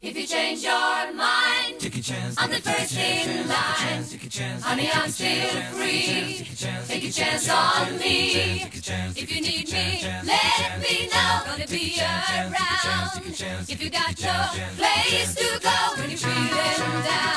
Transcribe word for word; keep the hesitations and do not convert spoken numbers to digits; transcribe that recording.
If you change your mind, take a chance. I'm the first in line. Honey, I'm still free. Take a chance on me. If you need me, let me know. Gonna be around. If you got no place to go when you're feeling down.